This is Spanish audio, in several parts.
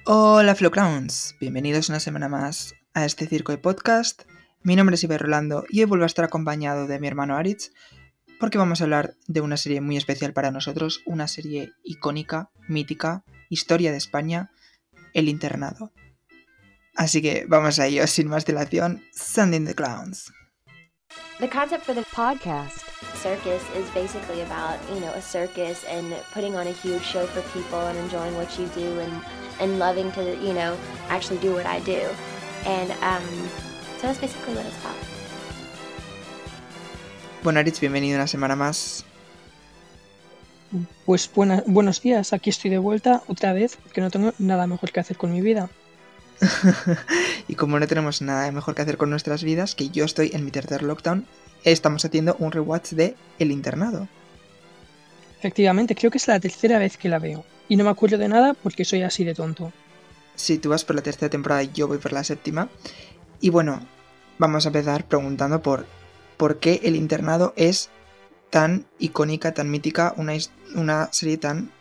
Hola Flowclowns, bienvenidos una semana más a este circo de podcast. Mi nombre es Iber Rolando y hoy vuelvo a estar acompañado de mi hermano Aritz porque vamos a hablar de una serie muy especial para nosotros, una serie icónica, mítica, historia de España, El Internado. Así que vamos a ello, sin más dilación, Sending the Clowns. The concept for the podcast, Circus, is basically about, a circus and putting on a huge show for people and enjoying what you do and loving to, actually do what I do. And so that's basically what it's about. Bueno, Aritz, bienvenido una semana más. Pues buenos días, aquí estoy de vuelta otra vez porque no tengo nada mejor que hacer con mi vida. Y como no tenemos nada mejor que hacer con nuestras vidas, que yo estoy en mi tercer lockdown, estamos haciendo un rewatch de El Internado. Efectivamente, creo que es la tercera vez que la veo y no me acuerdo de nada porque soy así de tonto. Sí, tú vas por la tercera temporada y yo voy por la séptima. Y bueno, vamos a empezar preguntando por qué El Internado es tan icónica, tan mítica, una serie tan,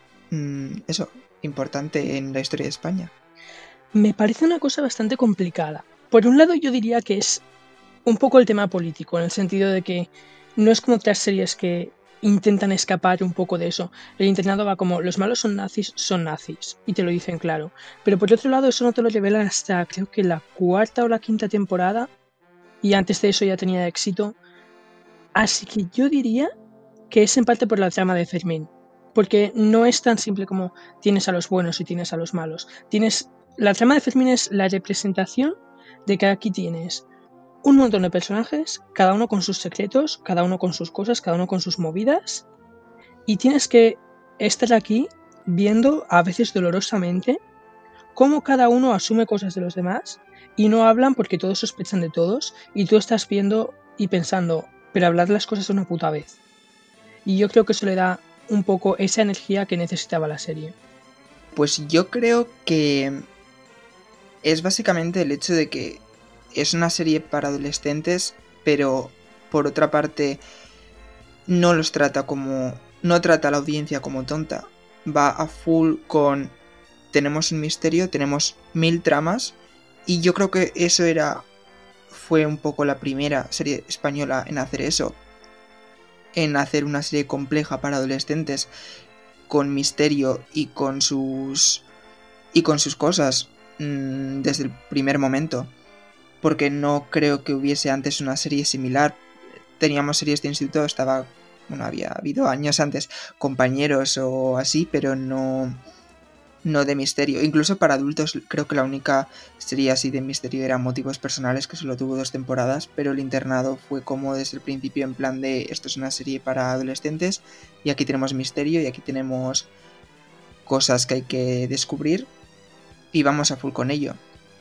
importante en la historia de España. Me parece una cosa bastante complicada. Por un lado yo diría que es un poco el tema político, en el sentido de que no es como otras series que intentan escapar un poco de eso. El Internado va como, los malos son nazis, y te lo dicen claro. Pero por otro lado eso no te lo revelan hasta creo que la cuarta o la quinta temporada, y antes de eso ya tenía éxito. Así que yo diría que es en parte por la trama de Fermín, porque no es tan simple como tienes a los buenos y tienes a los malos. La trama de Fermín es la representación de que aquí tienes un montón de personajes, cada uno con sus secretos, cada uno con sus cosas, cada uno con sus movidas, y tienes que estar aquí viendo, a veces dolorosamente, cómo cada uno asume cosas de los demás y no hablan porque todos sospechan de todos, y tú estás viendo y pensando, pero hablar las cosas una puta vez. Y yo creo que eso le da un poco esa energía que necesitaba la serie. Pues yo creo que es básicamente el hecho de que es una serie para adolescentes, pero por otra parte no trata a la audiencia como tonta. Va a full con tenemos un misterio, tenemos 1000 tramas, y yo creo que eso fue un poco la primera serie española en hacer eso, en hacer una serie compleja para adolescentes con misterio y con sus cosas desde el primer momento, porque no creo que hubiese antes una serie similar. Teníamos series de instituto, había habido años antes Compañeros o así, pero no de misterio. Incluso para adultos creo que la única serie así de misterio era Motivos Personales, que solo tuvo 2 temporadas, pero El Internado fue como desde el principio en plan de esto es una serie para adolescentes y aquí tenemos misterio y aquí tenemos cosas que hay que descubrir y vamos a full con ello.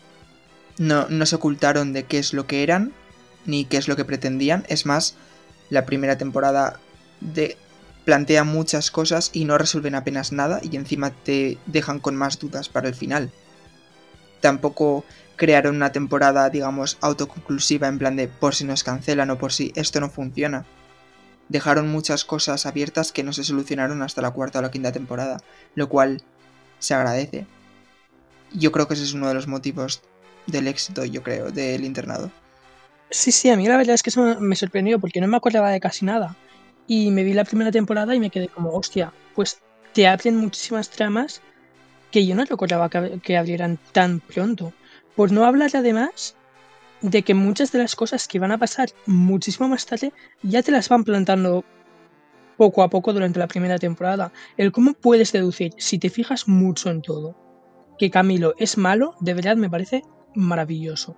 No se ocultaron de qué es lo que eran ni qué es lo que pretendían. Es más, la primera temporada plantea muchas cosas y no resuelven apenas nada y encima te dejan con más dudas para el final. Tampoco crearon una temporada, digamos, autoconclusiva en plan de por si nos cancelan o por si esto no funciona. Dejaron muchas cosas abiertas que no se solucionaron hasta la cuarta o la quinta temporada, lo cual se agradece. Yo creo que ese es uno de los motivos del éxito, del Internado. Sí, a mí la verdad es que eso me sorprendió porque no me acordaba de casi nada. Y me vi la primera temporada y me quedé como, hostia, pues te abren muchísimas tramas que yo no recordaba que abrieran tan pronto. Por no hablar además de que muchas de las cosas que van a pasar muchísimo más tarde ya te las van plantando poco a poco durante la primera temporada. El cómo puedes deducir, si te fijas mucho en todo, que Camilo es malo, de verdad me parece maravilloso.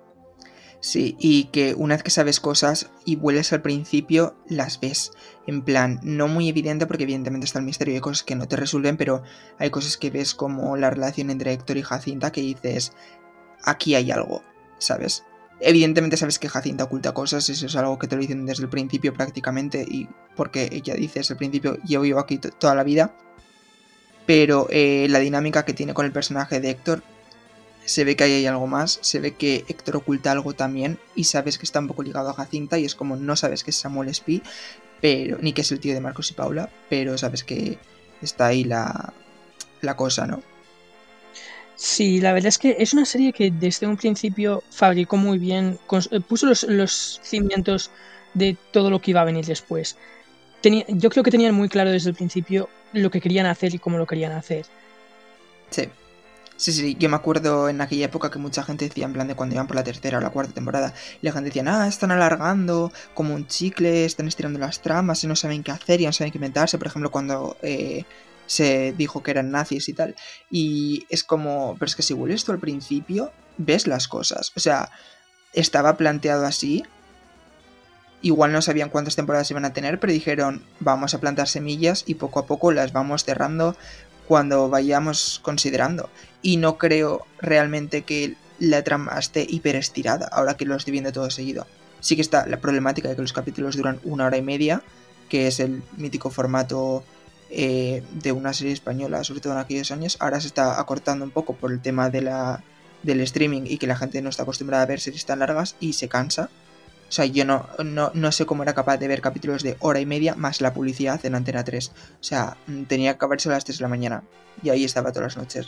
Sí, y que una vez que sabes cosas y vuelves al principio, las ves. En plan, no muy evidente porque evidentemente está el misterio y hay cosas que no te resuelven, pero hay cosas que ves como la relación entre Héctor y Jacinta que dices, aquí hay algo, ¿sabes? Evidentemente sabes que Jacinta oculta cosas, eso es algo que te lo dicen desde el principio prácticamente, y porque ella dice desde el principio, yo vivo aquí toda la vida, pero la dinámica que tiene con el personaje de Héctor, se ve que ahí hay algo más, se ve que Héctor oculta algo también, y sabes que está un poco ligado a Jacinta, y es como no sabes que es Samuel Espí, pero ni que es el tío de Marcos y Paula, pero sabes que está ahí la cosa, ¿no? Sí, la verdad es que es una serie que desde un principio fabricó muy bien, puso los cimientos de todo lo que iba a venir después. Yo creo que tenían muy claro desde el principio lo que querían hacer y cómo lo querían hacer. Sí. Sí, yo me acuerdo en aquella época que mucha gente decía, en plan de cuando iban por la tercera o la cuarta temporada, y la gente decía, están alargando como un chicle, están estirando las tramas y no saben qué hacer y no saben qué inventarse, por ejemplo, cuando se dijo que eran nazis y tal. Y es como, pero es que si vuelves tú al principio, ves las cosas. O sea, estaba planteado así. Igual no sabían cuántas temporadas iban a tener, pero dijeron, vamos a plantar semillas y poco a poco las vamos cerrando cuando vayamos considerando. Y no creo realmente que la trama esté hiper estirada, ahora que lo estoy viendo todo seguido. Sí que está la problemática de que los capítulos duran 1 hora y media, que es el mítico formato de una serie española, sobre todo en aquellos años. Ahora se está acortando un poco por el tema del streaming y que la gente no está acostumbrada a ver series tan largas y se cansa. O sea, yo no sé cómo era capaz de ver capítulos de 1 hora y media más la publicidad en Antena 3. O sea, tenía que acabarse a las 3 de la mañana. Y ahí estaba todas las noches.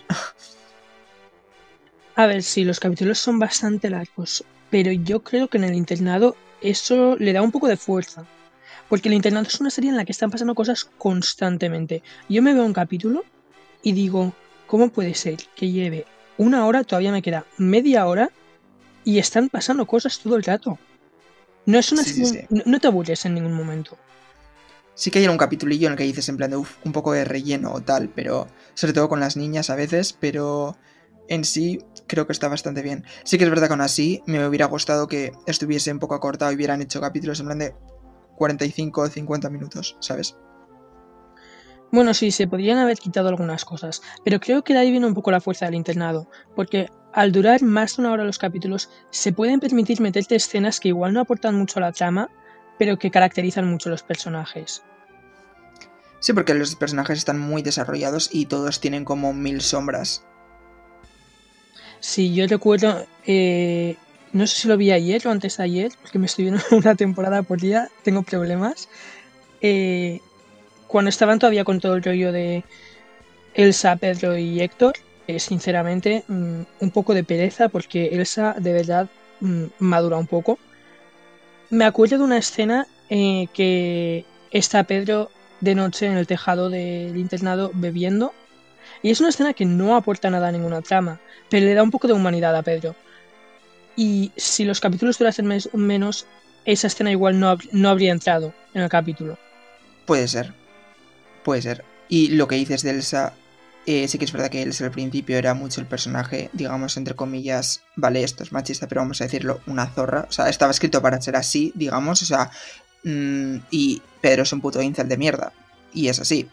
A ver, sí, los capítulos son bastante largos, pero yo creo que en el internado eso le da un poco de fuerza. Porque el internado es una serie en la que están pasando cosas constantemente. Yo me veo un capítulo y digo, ¿cómo puede ser que lleve 1 hora, todavía me queda media hora y están pasando cosas todo el rato? No es una serie, Sí. no te aburres en ningún momento. Sí que hay un capitulillo en el que dices en plan de un poco de relleno o tal, pero sobre todo con las niñas a veces, pero en sí creo que está bastante bien. Sí que es verdad que aún así me hubiera gustado que estuviese un poco acortado y hubieran hecho capítulos en plan de 45 o 50 minutos, ¿sabes? Bueno, sí, se podrían haber quitado algunas cosas, pero creo que de ahí viene un poco la fuerza del internado, porque al durar más de 1 hora los capítulos, se pueden permitir meterte escenas que igual no aportan mucho a la trama, pero que caracterizan mucho los personajes. Sí, porque los personajes están muy desarrollados y todos tienen como 1000 sombras. Sí, yo recuerdo, no sé si lo vi ayer o antes de ayer, porque me estoy viendo una temporada por día, tengo problemas. Cuando estaban todavía con todo el rollo de Elsa, Pedro y Héctor, sinceramente, un poco de pereza porque Elsa de verdad madura un poco. Me acuerdo de una escena que está Pedro de noche en el tejado del internado bebiendo y es una escena que no aporta nada a ninguna trama, pero le da un poco de humanidad a Pedro. Y si los capítulos durasen menos, esa escena igual no habría entrado en el capítulo. Puede ser. Y lo que dices de Elsa, sí que es verdad que Elsa al principio era mucho el personaje, digamos, entre comillas, vale, esto es machista, pero vamos a decirlo, una zorra. O sea, estaba escrito para ser así, digamos, o sea, y Pedro es un puto incel de mierda. Y es así.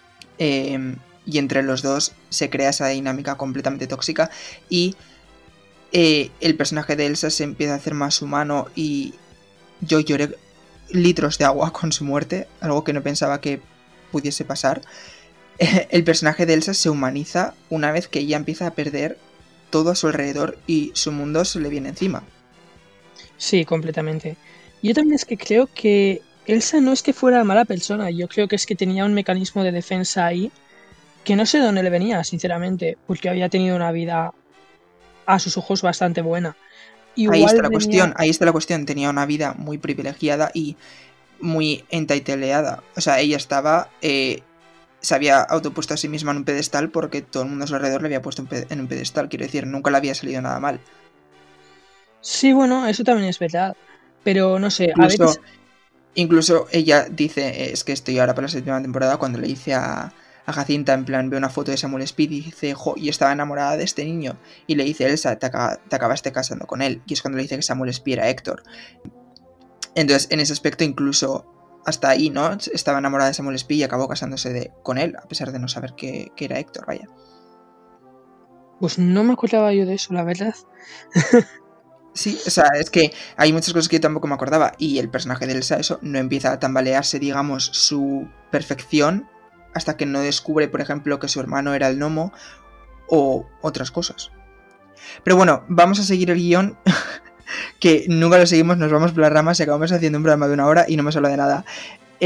Y entre los dos se crea esa dinámica completamente tóxica y el personaje de Elsa se empieza a hacer más humano y yo lloré litros de agua con su muerte, algo que no pensaba que pudiese pasar. El personaje de Elsa se humaniza una vez que ella empieza a perder todo a su alrededor y su mundo se le viene encima. Sí, completamente. Yo también es que creo que Elsa no es que fuera mala persona, yo creo que es que tenía un mecanismo de defensa ahí que no sé de dónde le venía, sinceramente, porque había tenido una vida a sus ojos bastante buena. Igual venía. Ahí está la cuestión, tenía una vida muy privilegiada y muy entitleada. O sea, ella estaba, se había autopuesto a sí misma en un pedestal porque todo el mundo a su alrededor le había puesto en un pedestal, quiero decir, nunca le había salido nada mal. Sí, bueno, eso también es verdad, pero no sé, a veces. Incluso ella dice, es que estoy ahora para la 7ª temporada, cuando le dice a Jacinta, en plan, ve una foto de Samuel Speed y dice, jo, yo estaba enamorada de este niño. Y le dice, Elsa, te acabaste casando con él. Y es cuando le dice que Samuel Speed era Héctor. Entonces, en ese aspecto, incluso hasta ahí, ¿no? Estaba enamorada de Samuel Speed y acabó casándose con él, a pesar de no saber que era Héctor, vaya. Pues no me acordaba yo de eso, la verdad. Sí, o sea, es que hay muchas cosas que yo tampoco me acordaba y el personaje de Elsa, eso, no empieza a tambalearse, digamos, su perfección hasta que no descubre, por ejemplo, que su hermano era el gnomo o otras cosas. Pero bueno, vamos a seguir el guión, que nunca lo seguimos, nos vamos por las ramas y acabamos haciendo un programa de 1 hora y no hemos hablado de nada.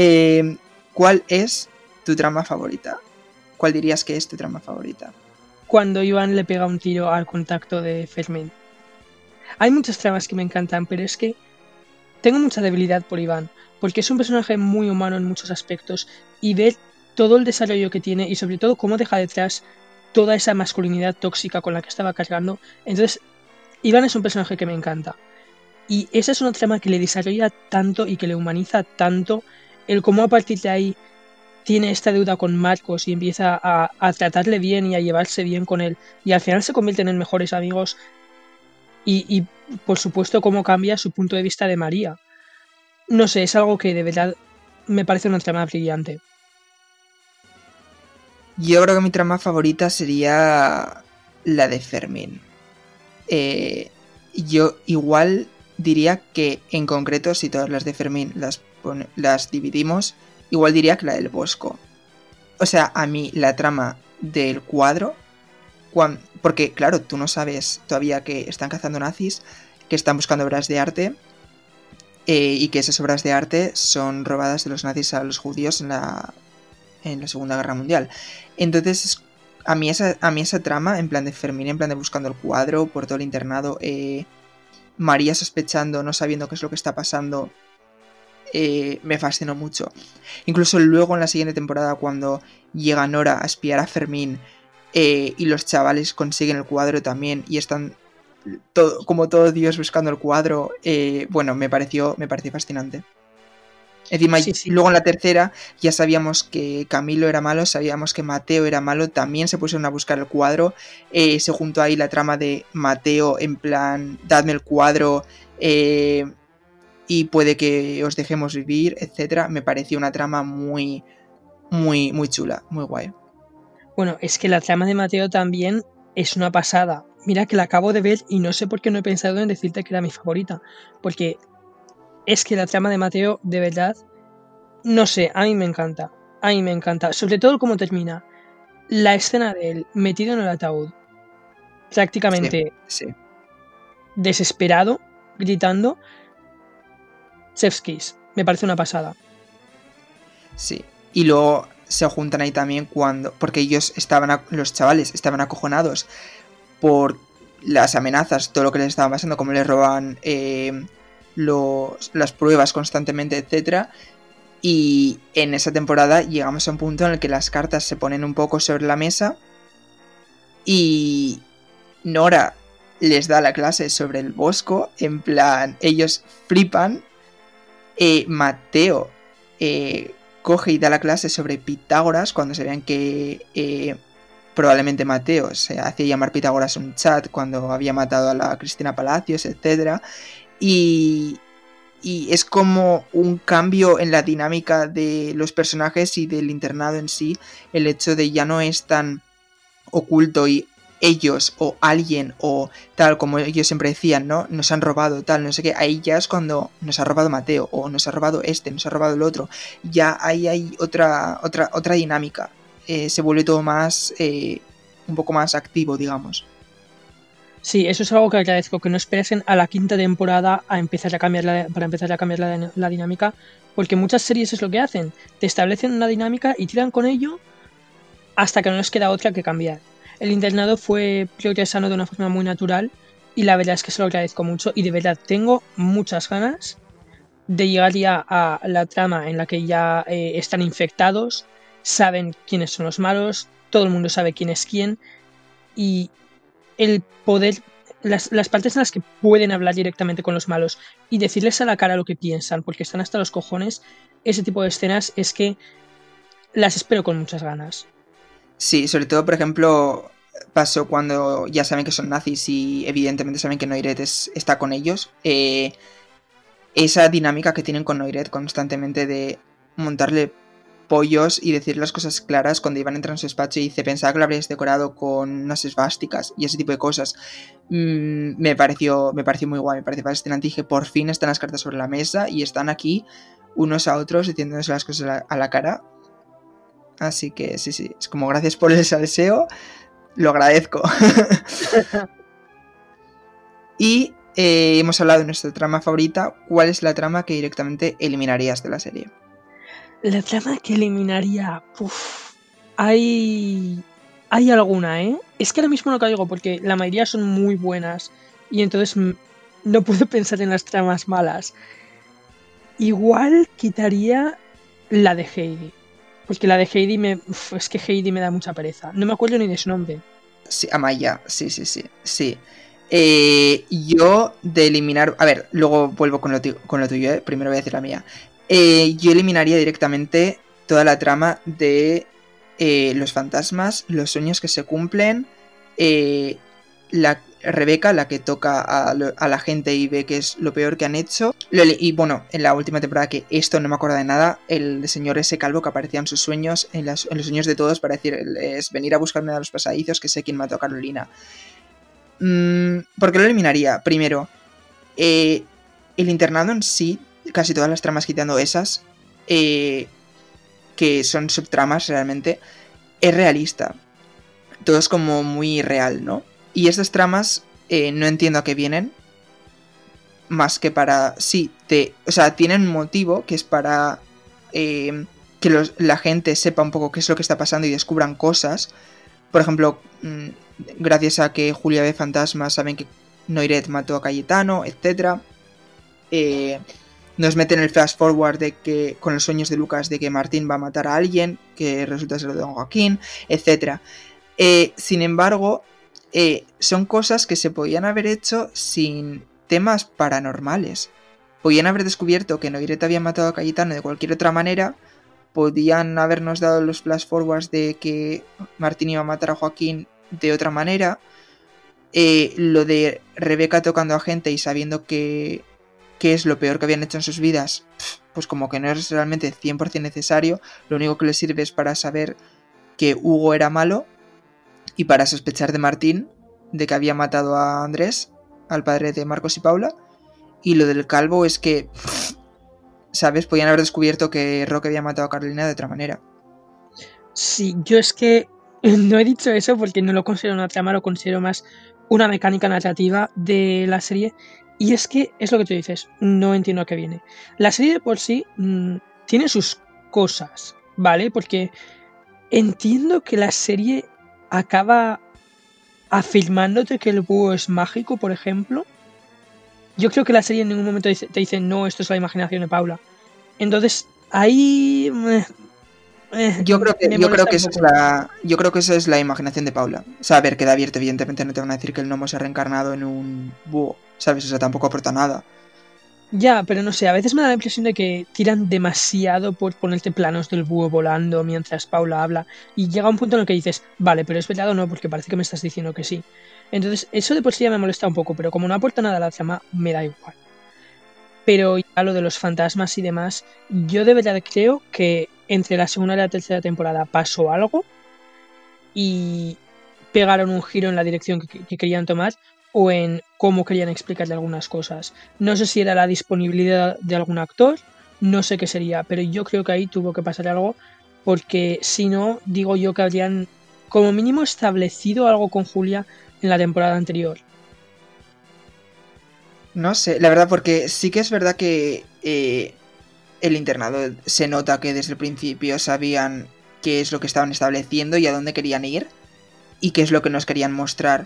¿Cuál es tu trama favorita? ¿Cuál dirías que es tu trama favorita? cuando Iván le pega un tiro al contacto de Fermín. Hay muchas tramas que me encantan, pero es que tengo mucha debilidad por Iván, porque es un personaje muy humano en muchos aspectos, y ver todo el desarrollo que tiene y sobre todo cómo deja detrás toda esa masculinidad tóxica con la que estaba cargando. Entonces, Iván es un personaje que me encanta. Y esa es una trama que le desarrolla tanto y que le humaniza tanto, el cómo a partir de ahí tiene esta deuda con Marcos y empieza a tratarle bien y a llevarse bien con él, y al final se convierten en mejores amigos, y por supuesto cómo cambia su punto de vista de María. No sé, es algo que de verdad me parece una trama brillante. Yo creo que mi trama favorita sería la de Fermín. Yo igual diría que en concreto, si todas las de Fermín las dividimos, igual diría que la del Bosco. O sea, a mí la trama del cuadro, porque claro, tú no sabes todavía que están cazando nazis, que están buscando obras de arte, y que esas obras de arte son robadas de los nazis a los judíos en la Segunda Guerra Mundial. Entonces, a mí esa trama, en plan de Fermín, en plan de buscando el cuadro por todo el internado, María sospechando, no sabiendo qué es lo que está pasando, me fascinó mucho. Incluso luego en la siguiente temporada, cuando llega Nora a espiar a Fermín, y los chavales consiguen el cuadro también y están como todo Dios buscando el cuadro, bueno, me pareció fascinante. Encima, Sí. luego en la tercera ya sabíamos que Camilo era malo, sabíamos que Mateo era malo, también se pusieron a buscar el cuadro, se juntó ahí la trama de Mateo en plan, dadme el cuadro, y puede que os dejemos vivir, etcétera. Me pareció una trama muy, muy, muy chula, muy guay. Bueno, es que la trama de Mateo también es una pasada. Mira que la acabo de ver y no sé por qué no he pensado en decirte que era mi favorita, porque es que la trama de Mateo, de verdad, no sé, a mí me encanta, sobre todo cómo termina. La escena de él metido en el ataúd, prácticamente Sí. desesperado, gritando, Chef's Kiss, me parece una pasada. Sí, y luego se juntan ahí también porque ellos los chavales estaban acojonados por las amenazas, todo lo que les estaba pasando, como les roban las pruebas constantemente, etcétera. Y en esa temporada llegamos a un punto en el que las cartas se ponen un poco sobre la mesa y Nora les da la clase sobre el Bosco, en plan, ellos flipan. Mateo coge y da la clase sobre Pitágoras cuando se vean que probablemente Mateo se hacía llamar Pitágoras un chat cuando había matado a la Cristina Palacios, etc. Y es como un cambio en la dinámica de los personajes y del internado en sí, el hecho de ya no es tan oculto y ellos o alguien o tal, como ellos siempre decían, ¿no? Nos han robado tal, no sé qué. Ahí ya es cuando nos ha robado Mateo o nos ha robado nos ha robado el otro. Ya ahí hay otra dinámica. Se vuelve todo más, un poco más activo, digamos. Sí, eso es algo que agradezco, que no esperasen a la quinta temporada para empezar a cambiar la dinámica, porque muchas series es lo que hacen, te establecen una dinámica y tiran con ello hasta que no les queda otra que cambiar. El internado fue progresando de una forma muy natural y la verdad es que se lo agradezco mucho y de verdad tengo muchas ganas de llegar ya a la trama en la que ya están infectados, saben quiénes son los malos, todo el mundo sabe quién es quién, y el poder, las partes en las que pueden hablar directamente con los malos y decirles a la cara lo que piensan, porque están hasta los cojones, ese tipo de escenas es que las espero con muchas ganas. Sí, sobre todo, por ejemplo, pasó cuando ya saben que son nazis y evidentemente saben que Noiret está con ellos. Esa dinámica que tienen con Noiret constantemente de montarle pollos y decir las cosas claras cuando iban a entrar en su despacho y dice, pensaba que lo habríais decorado con unas esvásticas y ese tipo de cosas. Me pareció muy guay, me pareció fascinante. Dije, por fin están las cartas sobre la mesa y están aquí unos a otros diciéndose las cosas a la cara. Así que sí, es como gracias por el salseo, lo agradezco. Y hemos hablado de nuestra trama favorita. ¿Cuál es la trama que directamente eliminarías de la serie? La trama que eliminaría... Hay Hay alguna, ¿eh? Es que ahora mismo no caigo porque la mayoría son muy buenas y entonces no puedo pensar en las tramas malas. Igual quitaría la de Heidi. Porque la de Heidi es que Heidi me da mucha pereza. No me acuerdo ni de su nombre. Sí, Amaya, sí. Yo de eliminar... A ver, luego vuelvo con lo tuyo, ¿eh? Primero voy a decir la mía. Yo eliminaría directamente toda la trama de los fantasmas, los sueños que se cumplen, la Rebeca, la que toca a la gente y ve que es lo peor que han hecho. Y bueno, en la última temporada, que esto no me acuerdo de nada, el señor ese calvo que aparecía en sus sueños, en los sueños de todos, para decir, es venir a buscarme a los pasadizos, que sé quién mató a Carolina. ¿Por qué lo eliminaría? Primero, el internado en sí, casi todas las tramas quitando esas, que son subtramas realmente, es realista. Todo es como muy real, ¿no? Y estas tramas no entiendo a qué vienen. Más que para... Sí, o sea, tienen un motivo que es para que la gente sepa un poco qué es lo que está pasando y descubran cosas. Por ejemplo, gracias a que Julia ve fantasmas, saben que Noiret mató a Cayetano, etc. Nos meten el flash forward de que con los sueños de Lucas de que Martín va a matar a alguien, que resulta ser Don Joaquín, etc. Sin embargo, son cosas que se podían haber hecho sin temas paranormales. Podían haber descubierto que Noiret había matado a Cayetano de cualquier otra manera. Podían habernos dado los flash forwards de que Martín iba a matar a Joaquín de otra manera. Lo de Rebeca tocando a gente y sabiendo que es lo peor que habían hecho en sus vidas, pues como que no es realmente 100% necesario. Lo único que les sirve es para saber que Hugo era malo y para sospechar de Martín, de que había matado a Andrés, al padre de Marcos y Paula. Y lo del calvo es que, ¿sabes? Podían haber descubierto que Roque había matado a Carolina de otra manera. Sí, yo es que no he dicho eso porque no lo considero una trama, lo considero más una mecánica narrativa de la serie. Y es que es lo que tú dices, no entiendo a qué viene. La serie de por sí tiene sus cosas, ¿vale? Porque entiendo que la serie acaba afirmándote que el búho es mágico, por ejemplo. Yo creo que la serie en ningún momento te dice, no, esto es la imaginación de Paula. Entonces, ahí... Yo creo que esa es la imaginación de Paula. O sea, a ver, queda abierto, evidentemente no te van a decir que el gnomo se ha reencarnado en un búho, ¿sabes? O sea, tampoco aporta nada. Ya, pero no sé, a veces me da la impresión de que tiran demasiado por ponerte planos del búho volando mientras Paula habla y llega un punto en el que dices, vale, pero es verdad o no, porque parece que me estás diciendo que sí. Entonces, eso de por sí ya me molesta un poco, pero como no aporta nada a la trama, me da igual. Pero ya lo de los fantasmas y demás, yo de verdad creo que entre la segunda y la tercera temporada pasó algo y pegaron un giro en la dirección que querían tomar o en cómo querían explicarle algunas cosas. No sé si era la disponibilidad de algún actor, no sé qué sería, pero yo creo que ahí tuvo que pasar algo porque si no, digo yo que habrían como mínimo establecido algo con Julia en la temporada anterior. No sé, la verdad, porque sí que es verdad que el internado se nota que desde el principio sabían qué es lo que estaban estableciendo y a dónde querían ir y qué es lo que nos querían mostrar.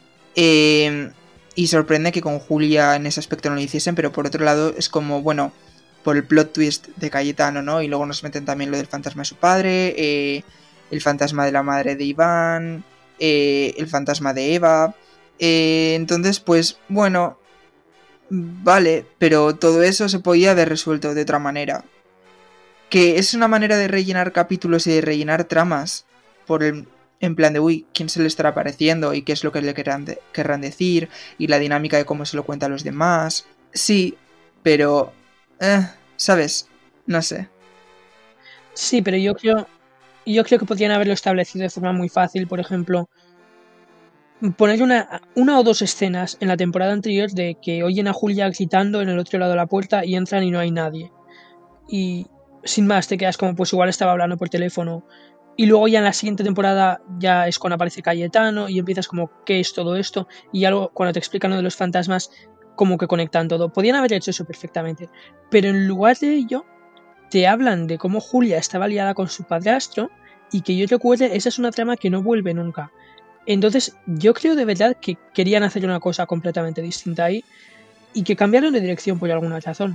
Y sorprende que con Julia en ese aspecto no lo hiciesen, pero por otro lado es como, bueno, por el plot twist de Cayetano, ¿no? Y luego nos meten también lo del fantasma de su padre, el fantasma de la madre de Iván, el fantasma de Eva. Entonces, pues, bueno, vale, pero todo eso se podía haber resuelto de otra manera. Que es una manera de rellenar capítulos y de rellenar tramas en plan de, uy, ¿quién se le estará apareciendo? Y qué es lo que le querrán decir. Y la dinámica de cómo se lo cuenta a los demás. Sí, pero... ¿sabes? No sé. Sí, pero yo creo que podrían haberlo establecido de forma muy fácil, por ejemplo, poner una o dos escenas en la temporada anterior de que oyen a Julia gritando en el otro lado de la puerta y entran y no hay nadie. Y sin más te quedas como, pues igual estaba hablando por teléfono. Y luego ya en la siguiente temporada ya es cuando aparece Cayetano y empiezas como, ¿qué es todo esto? Y ya luego cuando te explican lo de los fantasmas, como que conectan todo. Podían haber hecho eso perfectamente. Pero en lugar de ello, te hablan de cómo Julia estaba liada con su padrastro y que yo recuerde, esa es una trama que no vuelve nunca. Entonces, yo creo de verdad que querían hacer una cosa completamente distinta ahí y que cambiaron de dirección por alguna razón.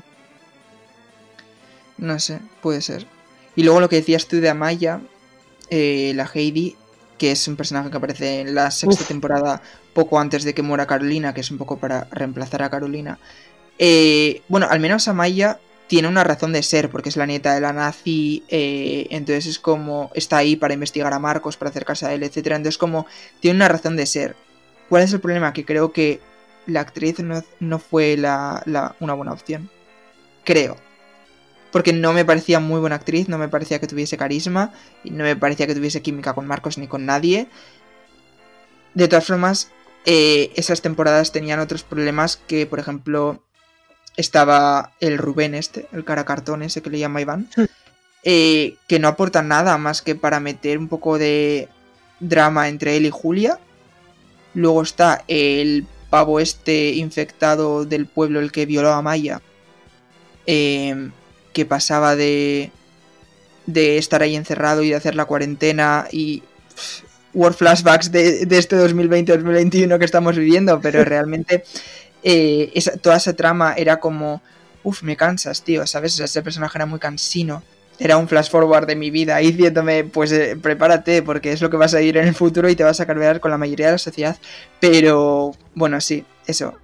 No sé, puede ser. Y luego lo que decías tú de Amaya, la Heidi, que es un personaje que aparece en la sexta temporada poco antes de que muera Carolina, que es un poco para reemplazar a Carolina. Bueno, al menos Amaya tiene una razón de ser, porque es la nieta de la nazi, entonces es como está ahí para investigar a Marcos, para acercarse a él, etcétera. Entonces como tiene una razón de ser. ¿Cuál es el problema? Que creo que la actriz no fue una buena opción. Creo. Porque no me parecía muy buena actriz, no me parecía que tuviese carisma, y no me parecía que tuviese química con Marcos ni con nadie. De todas formas, esas temporadas tenían otros problemas que, por ejemplo, estaba el Rubén el cara cartón ese que le llama Iván, que no aporta nada más que para meter un poco de drama entre él y Julia. Luego está el pavo infectado del pueblo, el que violó a Maya, que pasaba de estar ahí encerrado y de hacer la cuarentena y word flashbacks de este 2020-2021 que estamos viviendo, pero realmente toda esa trama era como, me cansas, tío, ¿sabes? O sea, ese personaje era muy cansino. Era un flash forward de mi vida ahí diciéndome, pues prepárate, porque es lo que vas a ir en el futuro y te vas a cargar con la mayoría de la sociedad. Pero, bueno, sí, eso.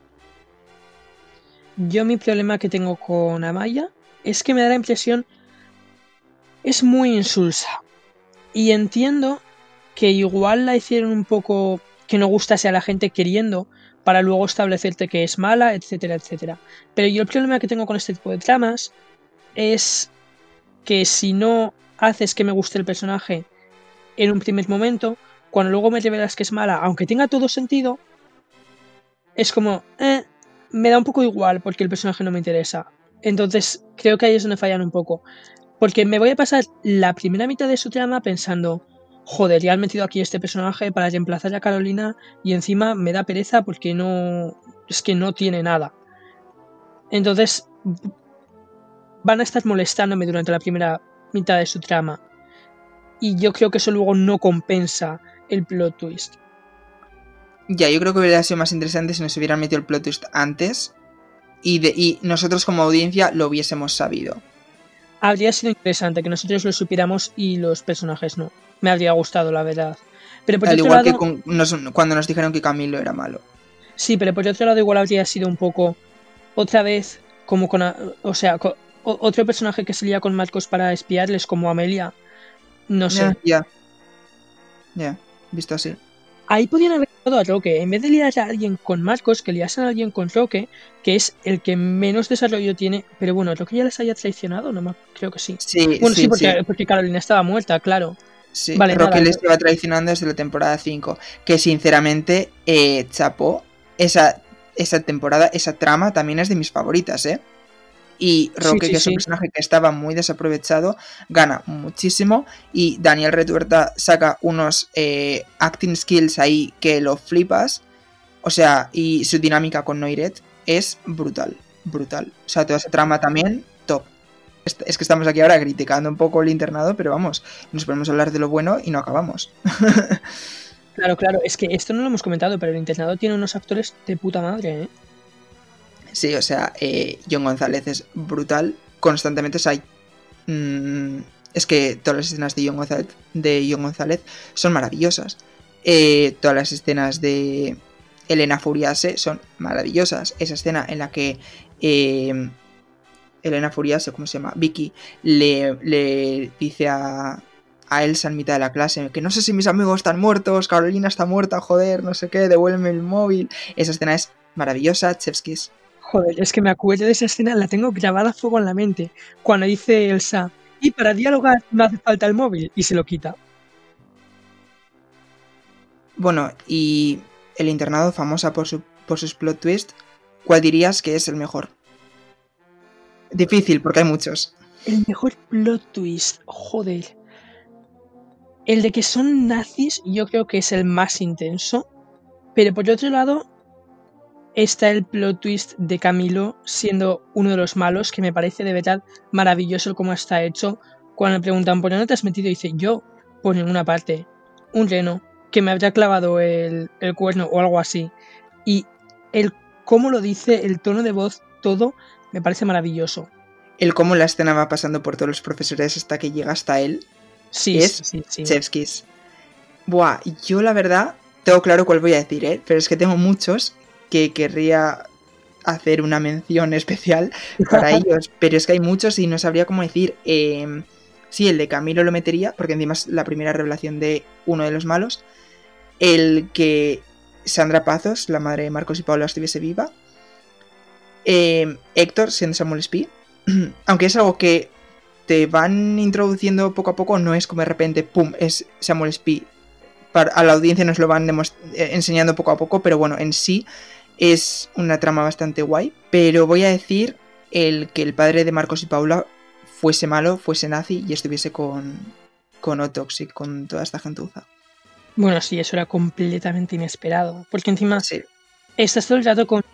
Yo mi problema que tengo con Amaya es que me da la impresión es muy insulsa. Y entiendo que igual la hicieron un poco que no gustase a la gente queriendo para luego establecerte que es mala, etcétera, etcétera. Pero yo el problema que tengo con este tipo de tramas es que si no haces que me guste el personaje en un primer momento, cuando luego me revelas que es mala, aunque tenga todo sentido, es como, me da un poco igual porque el personaje no me interesa. Entonces creo que ahí es donde fallan un poco. Porque me voy a pasar la primera mitad de su trama pensando, joder, ya han metido aquí este personaje para reemplazar a Carolina y encima me da pereza porque es que no tiene nada. Entonces van a estar molestándome durante la primera mitad de su trama. Y yo creo que eso luego no compensa el plot twist. Ya, yo creo que hubiera sido más interesante si nos hubieran metido el plot twist antes y nosotros como audiencia lo hubiésemos sabido. Habría sido interesante que nosotros lo supiéramos y los personajes no. Me habría gustado, la verdad. Pero por Al otro igual lado, que cuando nos dijeron que Camilo era malo. Sí, pero por otro lado igual habría sido un poco otra vez como con... otro personaje que salía con Marcos para espiarles como Amelia. No sé. Ya, visto así. Ahí podían haber dado a Roque. En vez de liar a alguien con Marcos, que liasen a alguien con Roque, que es el que menos desarrollo tiene. Pero bueno, ¿Roque ya les haya traicionado? No, creo que sí. Sí, Bueno, sí, sí. porque Carolina estaba muerta, claro. Sí, Vale, Roque nada, les lleva traicionando desde la temporada 5. Que sinceramente, chapó, esa temporada, esa trama también es de mis favoritas, Y Roque, que es un personaje que estaba muy desaprovechado, gana muchísimo. Y Daniel Retuerta saca unos acting skills ahí que lo flipas. O sea, y su dinámica con Noiret es brutal. O sea, toda esa trama también, top. Es que estamos aquí ahora criticando un poco el internado, pero vamos, nos ponemos a hablar de lo bueno y no acabamos. Claro, es que esto no lo hemos comentado, pero el internado tiene unos actores de puta madre, ¿eh? Sí, o sea, John González es brutal constantemente. O sea, es que todas las escenas de John González son maravillosas. Todas las escenas de Elena Furiase son maravillosas. Esa escena en la que Elena Furiase, ¿cómo se llama? Vicky le dice a Elsa en mitad de la clase que no sé si mis amigos están muertos, Carolina está muerta, joder, no sé qué, devuélveme el móvil. Esa escena es maravillosa, chef's kiss. Joder, es que me acuerdo de esa escena, la tengo grabada a fuego en la mente. Cuando dice Elsa, y para dialogar no hace falta el móvil, y se lo quita. Bueno, y el internado, famosa por sus plot twists, ¿cuál dirías que es el mejor? Difícil, porque hay muchos. El mejor plot twist, joder. El de que son nazis yo creo que es el más intenso, pero por otro lado está el plot twist de Camilo siendo uno de los malos, que me parece de verdad maravilloso cómo está hecho. Cuando le preguntan por qué no te has metido, dice yo, por ninguna parte. Un reno que me habría clavado el cuerno o algo así. Y el cómo lo dice, el tono de voz, todo me parece maravilloso. El cómo la escena va pasando por todos los profesores hasta que llega hasta él Sí, es sí. Chef's Kiss. Buah, yo la verdad tengo claro cuál voy a decir, ¿eh? Pero es que tengo muchos que querría hacer una mención especial para ellos, pero es que hay muchos y no sabría cómo decir. Sí, el de Camilo lo metería, porque encima es la primera revelación de uno de los malos. El que Sandra Pazos, la madre de Marcos y Paula, estuviese viva. Héctor, siendo Samuel Spee. Aunque es algo que te van introduciendo poco a poco, no es como de repente, ¡pum!, es Samuel Spee. A la audiencia nos lo van enseñando poco a poco, pero bueno, en sí es una trama bastante guay. Pero voy a decir el que el padre de Marcos y Paula fuese malo, fuese nazi y estuviese con O-Toxic, con toda esta gentuza. Bueno, sí, eso era completamente inesperado. Porque encima Sí. estás todo el rato con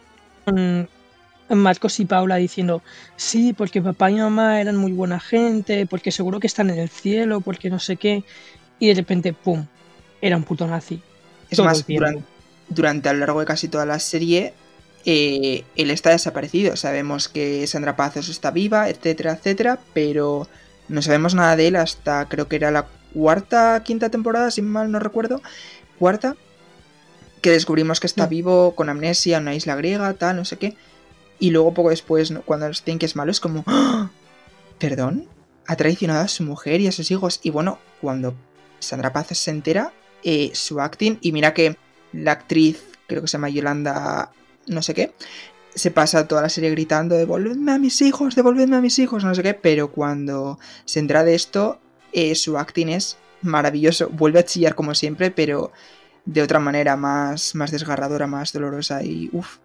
Marcos y Paula diciendo, sí, porque papá y mamá eran muy buena gente, porque seguro que están en el cielo, porque no sé qué. Y de repente, ¡pum!, era un puto nazi. Es todo más, el tiempo. durante a lo largo de casi toda la serie, él está desaparecido. Sabemos que Sandra Pazos está viva, etcétera, etcétera, pero no sabemos nada de él hasta creo que era la quinta temporada, si mal no recuerdo. Cuarta, que descubrimos que está vivo con amnesia en una isla griega, tal, no sé qué. Y luego poco después, ¿no?, cuando nos dicen que es malo, es como, ¡oh! ¿Perdón? Ha traicionado a su mujer y a sus hijos. Y bueno, cuando Sandra Pazos se entera, su acting, y mira que la actriz, creo que se llama Yolanda no sé qué, se pasa toda la serie gritando devolvedme a mis hijos, no sé qué, pero cuando se entera de esto, su acting es maravilloso. Vuelve a chillar como siempre, pero de otra manera más desgarradora, más dolorosa y uff.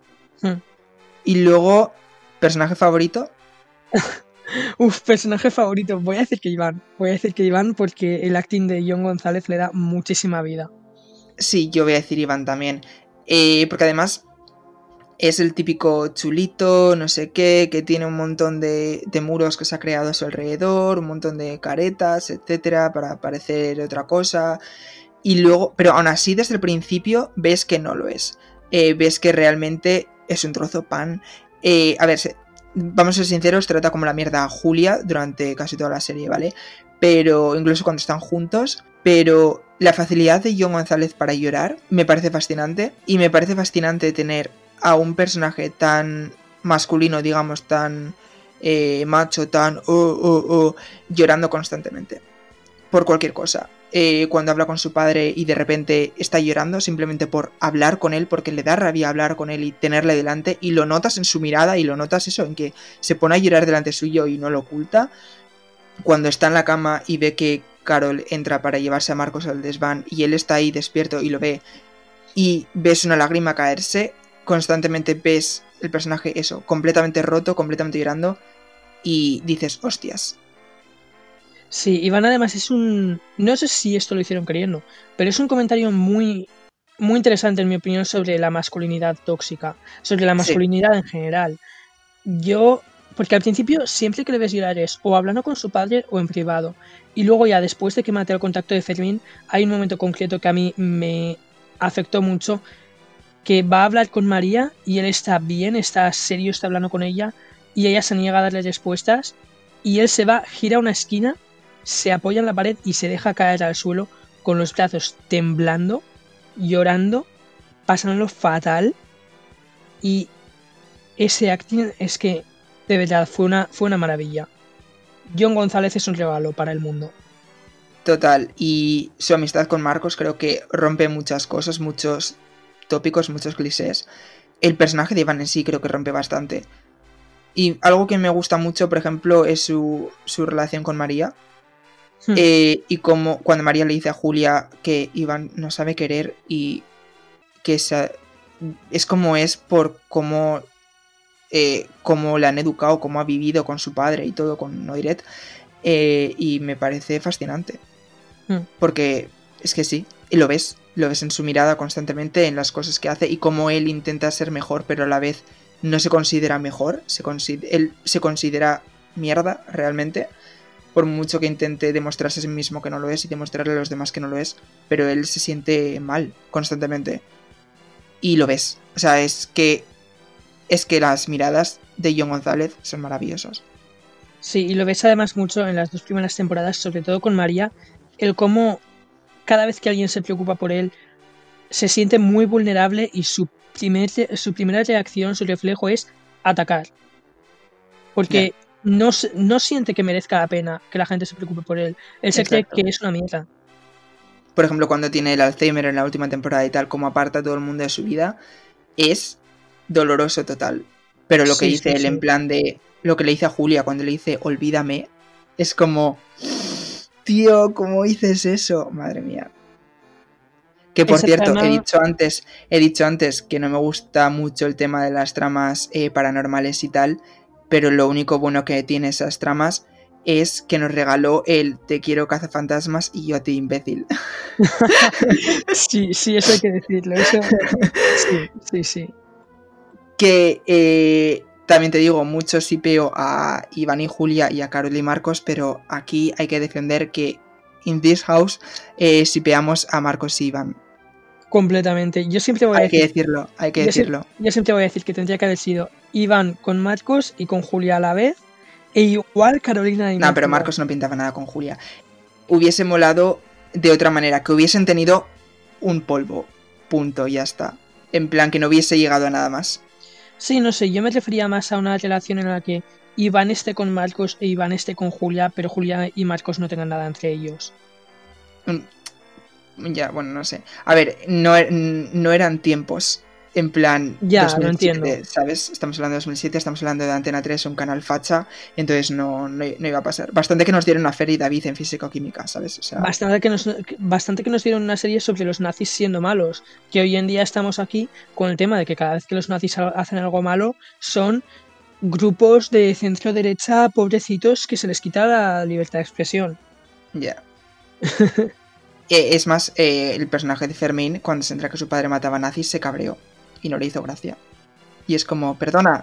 Y luego, personaje favorito. Personaje favorito. Voy a decir que Iván porque el acting de John González le da muchísima vida. Sí, yo voy a decir Iván también. Porque además es el típico chulito, no sé qué, que tiene un montón de muros que se ha creado a su alrededor, un montón de caretas, etcétera, para parecer otra cosa. Y luego, pero aún así, desde el principio ves que no lo es. Ves que realmente es un trozo pan. A ver, vamos a ser sinceros, trata como la mierda a Julia durante casi toda la serie, ¿vale? Pero incluso cuando están juntos. Pero la facilidad de John González para llorar me parece fascinante. Y me parece fascinante tener a un personaje tan masculino, digamos, tan macho, tan llorando constantemente por cualquier cosa. Cuando habla con su padre y de repente está llorando simplemente por hablar con él, porque le da rabia hablar con él y tenerle delante, y lo notas en su mirada y lo notas eso, en que se pone a llorar delante suyo y no lo oculta. Cuando está en la cama y ve que Carol entra para llevarse a Marcos al desván y él está ahí despierto y lo ve y ves una lágrima caerse, constantemente ves el personaje eso, completamente roto, completamente llorando y dices, hostias. Sí, Iván además es un... No sé si esto lo hicieron queriendo, pero es un comentario muy, muy interesante en mi opinión sobre la masculinidad tóxica, sobre la masculinidad en general. Porque al principio siempre que le ves llorar es o hablando con su padre o en privado. Y luego ya después de que mate el contacto de Fermín, hay un momento concreto que a mí me afectó mucho, que va a hablar con María y él está bien, está serio, está hablando con ella y ella se niega a darle respuestas y él se va, gira a una esquina, se apoya en la pared y se deja caer al suelo con los brazos temblando, llorando, pasándolo fatal. Y ese acting es que de verdad fue una maravilla. John González es un regalo para el mundo. Total, y su amistad con Marcos creo que rompe muchas cosas, muchos tópicos, muchos clichés. El personaje de Iván en sí creo que rompe bastante. Y algo que me gusta mucho, por ejemplo, es su relación con María. Y como cuando María le dice a Julia que Iván no sabe querer y que es como es por cómo le han educado, cómo ha vivido con su padre y todo, con Noiret. Y me parece fascinante. Porque es que sí, y lo ves en su mirada constantemente, en las cosas que hace y cómo él intenta ser mejor, pero a la vez no se considera mejor, él se considera mierda realmente, por mucho que intente demostrarse a sí mismo que no lo es y demostrarle a los demás que no lo es, pero él se siente mal constantemente. Y lo ves. O sea, es que las miradas de John González son maravillosas. Sí, y lo ves además mucho en las 2 primeras temporadas, sobre todo con María, el cómo cada vez que alguien se preocupa por él, se siente muy vulnerable y su primera reacción, su reflejo es atacar. Porque no siente que merezca la pena que la gente se preocupe por él. Él se cree que es una mierda. Por ejemplo, cuando tiene el Alzheimer en la última temporada y tal, como aparta a todo el mundo de su vida, es doloroso total. Pero lo que dice él en plan de... Lo que le dice a Julia cuando le dice olvídame, es como... Tío, ¿cómo dices eso? Madre mía. Que por cierto, he dicho antes que no me gusta mucho el tema de las tramas paranormales y tal, pero lo único bueno que tiene esas tramas es que nos regaló el te quiero cazafantasmas y yo a ti imbécil. Sí, eso hay que decirlo. Eso... Sí. Que también te digo, mucho sipeo a Iván y Julia y a Carol y Marcos, pero aquí hay que defender que in this house sipeamos a Marcos y Iván. Completamente. Yo siempre voy a decir... Hay que decirlo. Yo siempre voy a decir que tendría que haber sido Iván con Marcos y con Julia a la vez, e igual Carolina y... No, pero Marcos no pintaba nada con Julia. Hubiese molado de otra manera, que hubiesen tenido un polvo. Punto, ya está. En plan, que no hubiese llegado a nada más. Sí, no sé, yo me refería más a una relación en la que Iván esté con Marcos e Iván esté con Julia, pero Julia y Marcos no tengan nada entre ellos. Ya, bueno, no sé. A ver, no eran tiempos en plan ya, 2007, lo entiendo. ¿Sabes? Estamos hablando de 2007, estamos hablando de Antena 3, un canal facha, entonces no iba a pasar. Bastante que nos dieron a Fer y David en física o química, ¿sabes? O sea... Bastante que nos dieron una serie sobre los nazis siendo malos, que hoy en día estamos aquí con el tema de que cada vez que los nazis hacen algo malo son grupos de centro derecha pobrecitos que se les quita la libertad de expresión. Ya. Es más, el personaje de Fermín, cuando se entera que su padre mataba nazis, se cabreó y no le hizo gracia. Y es como, perdona,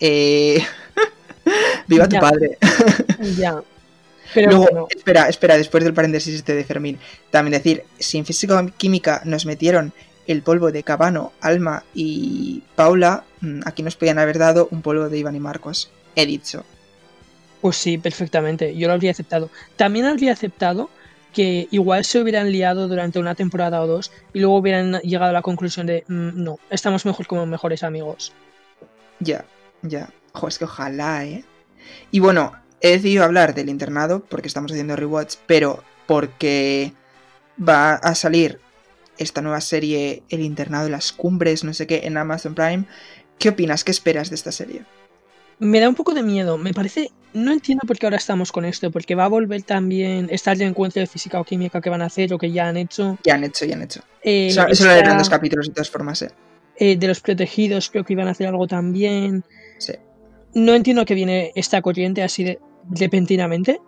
viva tu padre. Ya. Pero luego, bueno. espera, después del paréntesis de Fermín, también decir, si en física o química nos metieron el polvo de Cabano, Alma y Paula, aquí nos podían haber dado un polvo de Iván y Marcos. He dicho. Pues sí, perfectamente, yo lo habría aceptado. También habría aceptado que igual se hubieran liado durante una temporada o 2 y luego hubieran llegado a la conclusión de no, estamos mejor como mejores amigos. Ya. Joder, es que ojalá, ¿eh? Y bueno, he decidido hablar del internado porque estamos haciendo rewatch, pero porque va a salir esta nueva serie, El internado de las cumbres, no sé qué, en Amazon Prime. ¿Qué opinas? ¿Qué esperas de esta serie? Me da un poco de miedo, me parece... No entiendo por qué ahora estamos con esto, porque va a volver también... Está el encuentro de física o química que van a hacer o que ya han hecho. Ya han hecho. Eso lo harán 2 capítulos de todas formas, de los protegidos creo que iban a hacer algo también. Sí. No entiendo que viene esta corriente así de repentinamente.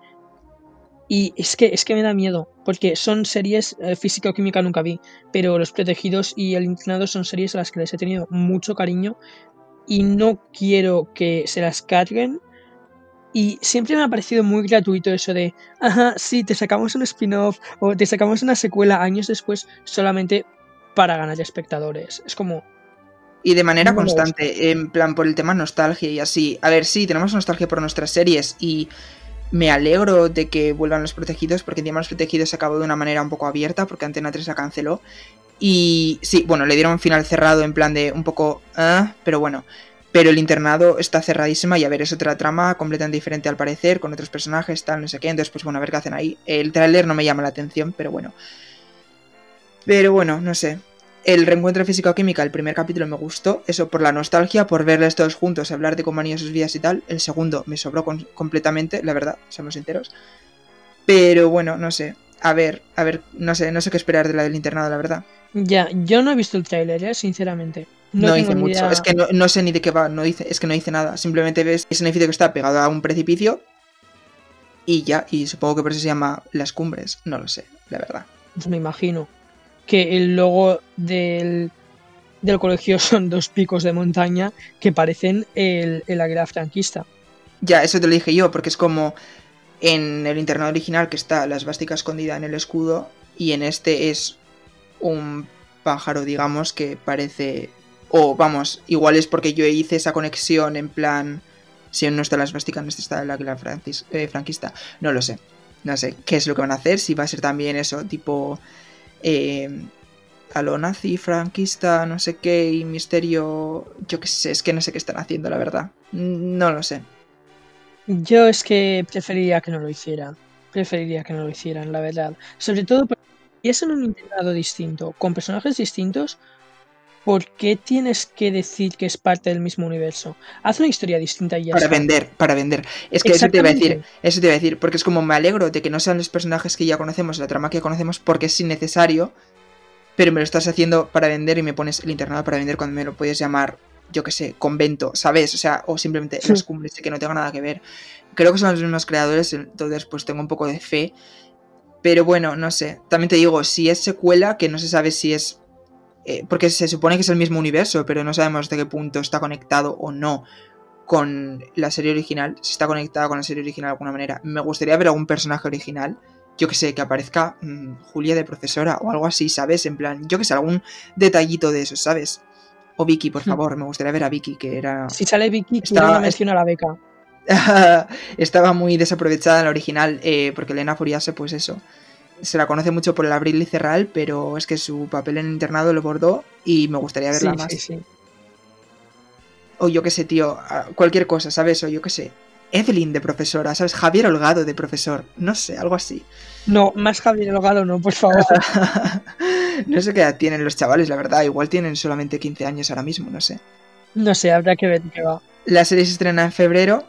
Y es que me da miedo, porque son series, física o química nunca vi, pero Los Protegidos y El Internado son series a las que les he tenido mucho cariño y no quiero que se las carguen. Y siempre me ha parecido muy gratuito eso de, ajá, sí, te sacamos un spin-off o te sacamos una secuela años después solamente para ganar espectadores. Es como... Y de manera constante, en plan por el tema nostalgia y así. A ver, sí, tenemos nostalgia por nuestras series y me alegro de que vuelvan Los Protegidos, porque encima Los Protegidos se acabó de una manera un poco abierta, porque Antena 3 la canceló. Y sí, bueno, le dieron un final cerrado en plan de un poco... pero bueno. Pero El internado está cerradísima y a ver, es otra trama completamente diferente al parecer, con otros personajes, tal, no sé qué. Entonces, pues bueno, a ver qué hacen ahí. El tráiler no me llama la atención, pero bueno. Pero bueno, no sé. El reencuentro de física o química, el primer capítulo me gustó, eso por la nostalgia, por verles todos juntos, hablar de cómo han ido sus vidas y tal. El segundo me sobró completamente, la verdad, seamos sinceros. Pero bueno, no sé. A ver, no sé qué esperar de la del internado, la verdad. Ya, yo no he visto el tráiler, sinceramente. No dice mucho, idea. Es que no sé ni de qué va, es que no dice nada. Simplemente ves ese edificio que está pegado a un precipicio y ya, y supongo que por eso se llama Las Cumbres, no lo sé, la verdad. Pues me imagino que el logo del colegio son 2 picos de montaña que parecen el águila franquista. Ya, eso te lo dije yo, porque es como... En el internado original que está la esvástica escondida en el escudo y en este es un pájaro, digamos, que parece... O vamos, igual es porque yo hice esa conexión en plan... Si no está la esvástica, no está el águila franquista. No lo sé. No sé qué es lo que van a hacer. Si va a ser también eso, tipo... a lo nazi, franquista, no sé qué, y misterio... Yo qué sé, es que no sé qué están haciendo, la verdad. No lo sé. Yo es que preferiría que no lo hicieran. Preferiría que no lo hicieran, la verdad. Sobre todo porque si es en un internado distinto, con personajes distintos, ¿por qué tienes que decir que es parte del mismo universo? Haz una historia distinta y ya Para está. vender. Es que Exactamente. eso te iba a decir, porque es como me alegro de que no sean los personajes que ya conocemos, la trama que ya conocemos, porque es innecesario, pero me lo estás haciendo para vender y me pones el internado para vender cuando me lo puedes llamar, yo qué sé, convento, ¿sabes? O sea, o simplemente las cumbres y que no tenga nada que ver. Creo que son los mismos creadores, entonces pues tengo un poco de fe, pero bueno, no sé. También te digo, si es secuela, que no se sabe si es... porque se supone que es el mismo universo, pero no sabemos hasta qué punto está conectado o no con la serie original, si está conectada con la serie original de alguna manera. Me gustaría ver algún personaje original, yo que sé, que aparezca Julia de profesora o algo así, ¿sabes? En plan, yo que sé, algún detallito de eso, ¿sabes? O Vicky, por favor, me gustaría ver a Vicky, que era... Si sale Vicky, quiero una mención a la beca. Estaba muy desaprovechada en la original, porque Elena Furiase, pues eso, se la conoce mucho por el abrir y cerrar, pero es que su papel en el internado lo bordó y me gustaría verla más. Sí. O yo qué sé, tío, cualquier cosa, ¿sabes? O yo qué sé, Evelyn de profesora, ¿sabes? Javier Holgado de profesor, no sé, algo así. No, más Javier Holgado no, por favor. No sé qué edad tienen los chavales, la verdad, igual tienen solamente 15 años ahora mismo, no sé. No sé, habrá que ver qué va. La serie se estrena en febrero.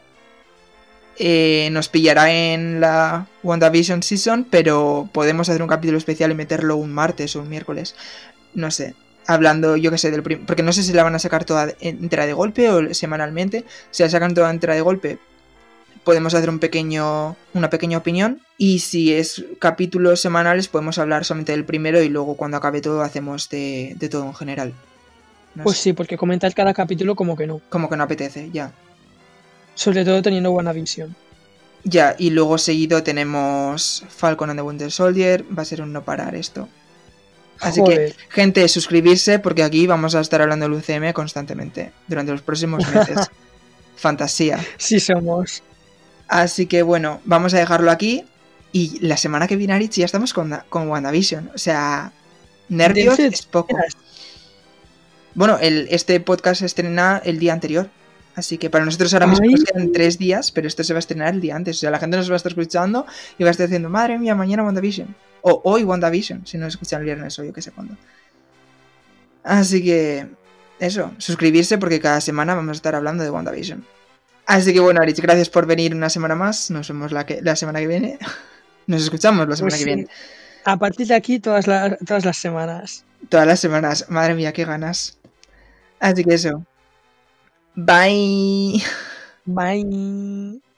Nos pillará en la WandaVision Season, pero podemos hacer un capítulo especial y meterlo un martes o un miércoles. No sé. Hablando, yo que sé, porque no sé si la van a sacar toda entera de golpe o semanalmente. Si la sacan toda entera de golpe, podemos hacer una pequeña opinión. Y si es capítulos semanales, podemos hablar solamente del primero y luego cuando acabe todo hacemos de todo en general. No pues sé. Sí, porque comentar cada capítulo como que no. Como que no apetece, ya. Sobre todo teniendo WandaVision. Ya, y luego seguido tenemos Falcon and the Winter Soldier. Va a ser un no parar esto. Así que, gente, suscribirse porque aquí vamos a estar hablando del UCM constantemente durante los próximos meses. Fantasía. Sí somos. Así que bueno, vamos a dejarlo aquí. Y la semana que viene, Aritz, ya estamos con WandaVision. O sea, nervios es poco. Bueno, este podcast se estrena el día anterior. Así que para nosotros ahora mismo nos quedan 3 días, pero esto se va a estrenar el día antes. O sea, la gente nos va a estar escuchando y va a estar diciendo, madre mía, mañana WandaVision. O hoy WandaVision, si nos escuchan el viernes o yo qué sé cuándo. Así que, eso, suscribirse porque cada semana vamos a estar hablando de WandaVision. Así que bueno, Aritz, gracias por venir una semana más. Nos vemos la semana que viene. Nos escuchamos la semana que viene. A partir de aquí, todas las semanas. Todas las semanas. Madre mía, qué ganas. Así que eso. Bye. Bye.